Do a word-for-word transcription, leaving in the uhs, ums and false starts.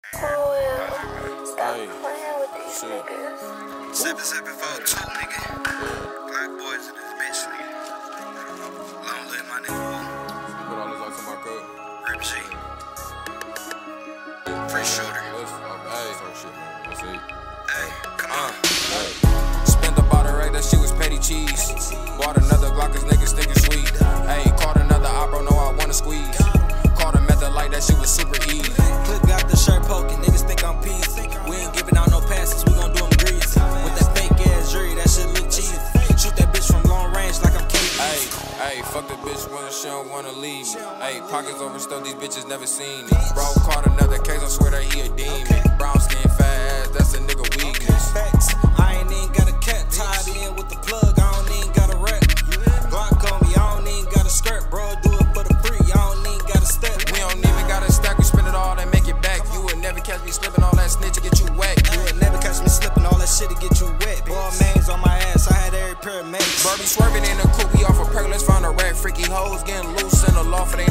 Well, stop hey, playing with these shit. niggas. seven seven four two, nigga. Black boys in this bitch, nigga. Long live my nigga. Put all this out to my cup. Rip G. Free shooter. Let's, oh, hey, so shit, man. Let's eat. Hey, come on. Hey. Spent about a rate, that shit was petty cheese. Bought another Glock, cause niggas think it's sweet. Hey, caught another op, bro, know I wanna squeeze. Caught a method like that shit was super easy. Clip got the shirt poking, niggas think I'm peasy. We ain't giving out no passes, we gon' do them greasy. With that fake ass jury, that shit look cheesy. Shoot that bitch from long range like I'm K D. Hey, hey, fuck the bitch when she don't wanna leave me. Hey, pockets overstuffed, these bitches never seen me. Bro, caught another case, I swear that he a demon. Brown skin, fat ass, that's a nigga weakness. Facts, I ain't even got a cat tied in with the plug, I don't even got a rap. Glock on me, I don't even got a skirt, bro, do it for the free, I don't even got a step. We don't even got a stack, we spend it all and make it back. You would never catch me slipping, all that snitch to get you wet. You would never catch me slipping, all that shit to get you wet. Boy, mains on my ass, I had every pair of mates. Bro, be swerving in the coupe, we off a perk, let's find a rat. Freaky hoes getting loose in the loft, it ain't